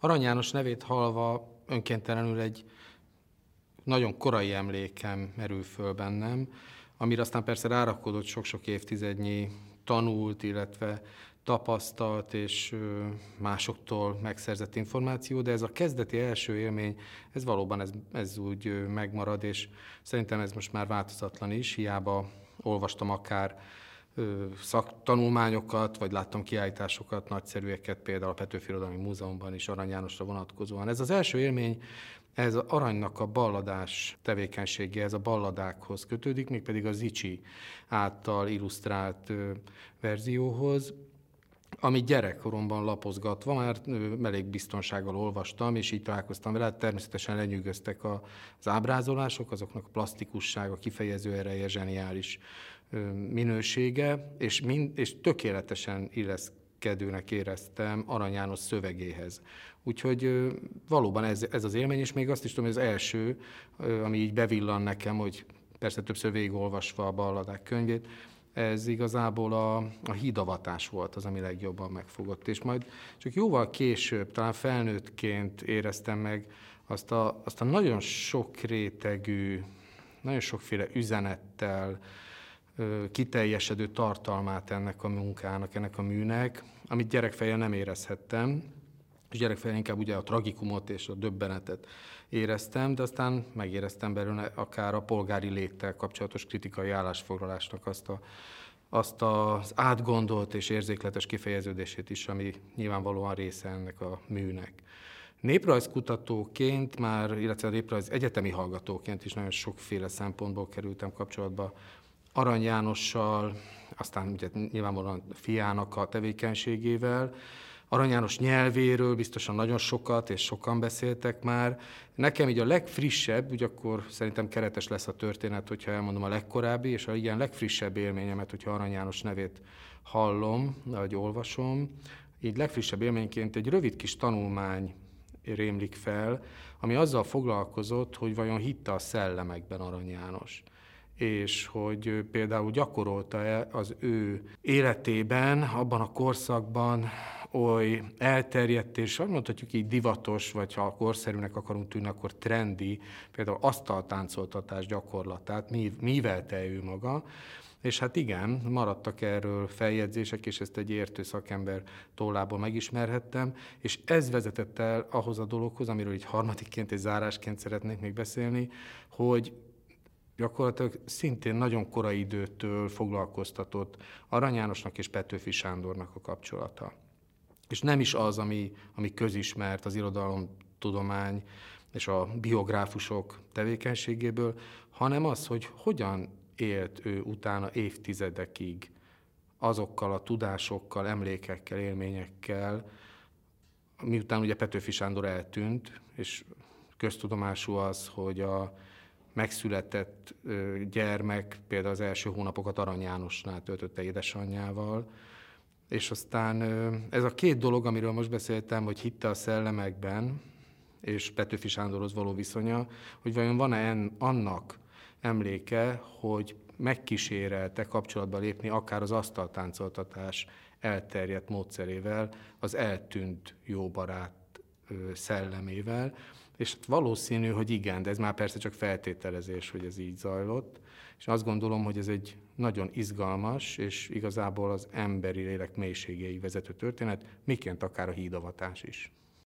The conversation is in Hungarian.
Arany János nevét hallva önkéntelenül egy nagyon korai emlékem merül föl bennem, amire aztán persze rárakódott sok-sok évtizednyi tanult, illetve tapasztalt és másoktól megszerzett információ, de ez a kezdeti első élmény, ez valóban ez úgy megmarad, és szerintem ez most már változatlan is, hiába olvastam akár szaktanulmányokat, vagy láttam kiállításokat, nagyszerűeket, például a Petőfi Irodalmi Múzeumban is Arany Jánosra vonatkozóan. Ez az első élmény, ez Aranynak a balladás tevékenységéhez, a balladákhoz kötődik, mégpedig a Zichy által illusztrált verzióhoz, amit gyerekkoromban lapozgatva már elég biztonsággal olvastam, és így találkoztam vele. Természetesen lenyűgöztek az ábrázolások, azoknak a plastikussága, kifejező ereje, zseniális minősége, és tökéletesen illeszkedőnek éreztem Arany János szövegéhez. Úgyhogy valóban ez az élmény, és még azt is tudom, hogy az első, ami így bevillan nekem, hogy persze többször végigolvasva a Balladák könyvét, ez igazából a hídavatás volt az, ami legjobban megfogott. És majd csak jóval később, talán felnőttként éreztem meg azt a nagyon sok rétegű, nagyon sokféle üzenettel kiteljesedő tartalmát ennek a munkának, ennek a műnek, amit gyerekfejjel nem érezhettem, és gyerekfejjel inkább ugye a tragikumot és a döbbenetet éreztem, de aztán megéreztem belőle akár a polgári léttel kapcsolatos kritikai állásfoglalásnak azt az átgondolt és érzékletes kifejeződését is, ami nyilvánvalóan része ennek a műnek. Néprajzkutatóként már, illetve a néprajz egyetemi hallgatóként is nagyon sokféle szempontból kerültem kapcsolatba Arany Jánossal, aztán ugye nyilvánvalóan fiának a tevékenységével, Arany János nyelvéről biztosan nagyon sokat, és sokan beszéltek már. Nekem így a legfrissebb, úgy akkor szerintem keretes lesz a történet, hogyha elmondom a legkorábbi, és a ilyen legfrissebb élményemet, hogyha Arany János nevét hallom, vagy olvasom, így legfrissebb élményként egy rövid kis tanulmány rémlik fel, ami azzal foglalkozott, hogy vajon hitte a szellemekben Arany János, és hogy például gyakorolta-e az ő életében, abban a korszakban oly elterjedt és mondhatjuk így divatos, vagy ha korszerűnek akarunk tűnni, akkor trendi, például asztaltáncoltatás gyakorlatát, mívelte ő maga, és hát igen, maradtak erről feljegyzések, és ezt egy értő szakember tollából megismerhettem, és ez vezetett el ahhoz a dologhoz, amiről így harmadikként és zárásként szeretnék még beszélni, hogy gyakorlatilag szintén nagyon korai időtől foglalkoztatott Arany Jánosnak és Petőfi Sándornak a kapcsolata. És nem is az, ami közismert az irodalomtudomány és a biográfusok tevékenységéből, hanem az, hogy hogyan élt ő utána évtizedekig azokkal a tudásokkal, emlékekkel, élményekkel, miután ugye Petőfi Sándor eltűnt, és köztudomású az, hogy a megszületett gyermek például az első hónapokat Arany Jánosnál töltötte édesanyjával, és aztán ez a két dolog, amiről most beszéltem, hogy hitte a szellemekben, és Petőfi Sándorhoz való viszonya, hogy vajon van-e annak emléke, hogy megkísérelte kapcsolatba lépni akár az asztaltáncoltatás elterjedt módszerével, az eltűnt jó barát szellemével, és valószínű, hogy igen, de ez már persze csak feltételezés, hogy ez így zajlott, és azt gondolom, hogy ez egy nagyon izgalmas, és igazából az emberi lélek mélységéig vezető történet, miként akár a hídavatás is.